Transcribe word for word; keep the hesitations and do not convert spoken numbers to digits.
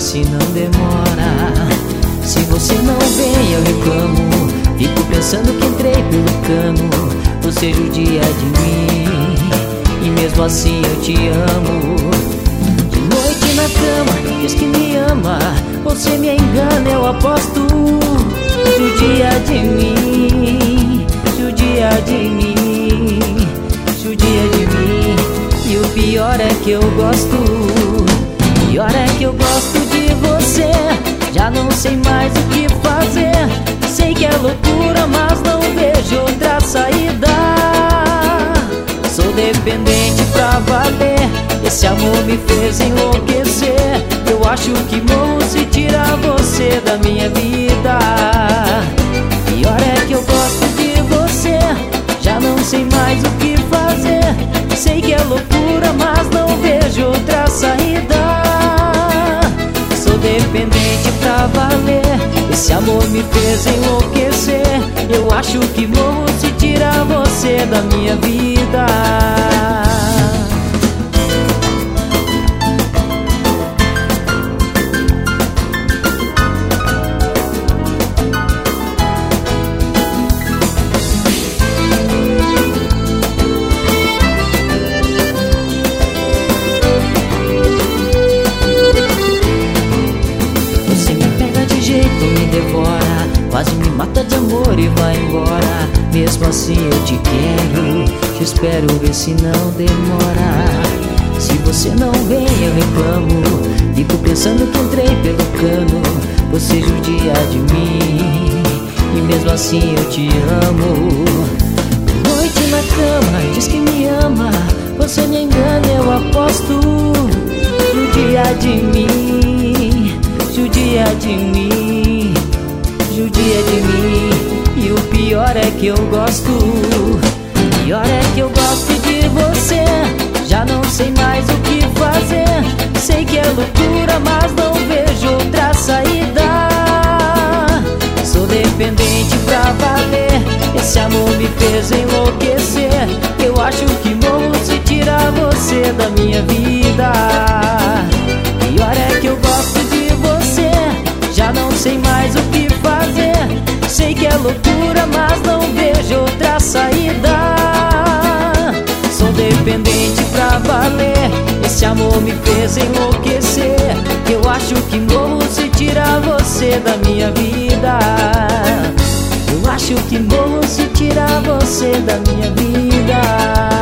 se não demora. Se você não vem eu reclamo, fico pensando que entrei pelo cano. Você judia de mim e mesmo assim eu te amo. De noite na cama diz que me ama, você me engana, eu aposto. Judia de mim, judia de mim, judia de mim. E o pior é que eu gosto, pior é que eu gosto de você. Já não sei mais o que fazer. Sei que é loucura, mas não vejo outra saída. Sou dependente pra valer, esse amor me fez enlouquecer. Eu acho que morro se tirar você da minha vida. Pior é que eu gosto de você, já não sei mais o que fazer. Sei que é loucura, mas não vejo outra saída. Sou dependente pra valer, esse amor me fez enlouquecer. Eu acho que morro se tirar você da minha vida. Quase me mata de amor e vai embora. Mesmo assim eu te quero, te espero ver se não demora. Se você não vem eu reclamo, fico pensando que entrei pelo cano. Você judia de mim e mesmo assim eu te amo. Noite na cama diz que me ama, você me engana, eu aposto. Judia de mim, judia de mim, judia de mim. E o pior é que eu gosto, pior é que eu gosto de você. Já não sei mais o que fazer. Sei que é loucura, mas não vejo outra saída. Sou dependente pra valer, esse amor me fez enlouquecer. Eu acho que morro se tirar você da minha vida. Pior é que eu gosto de você, já não sei mais o que fazer. Sei que é loucura, mas não vejo outra saída. Sou dependente pra valer, esse amor me fez enlouquecer. Eu acho que morro se tirar você da minha vida. Eu acho que morro se tirar você da minha vida.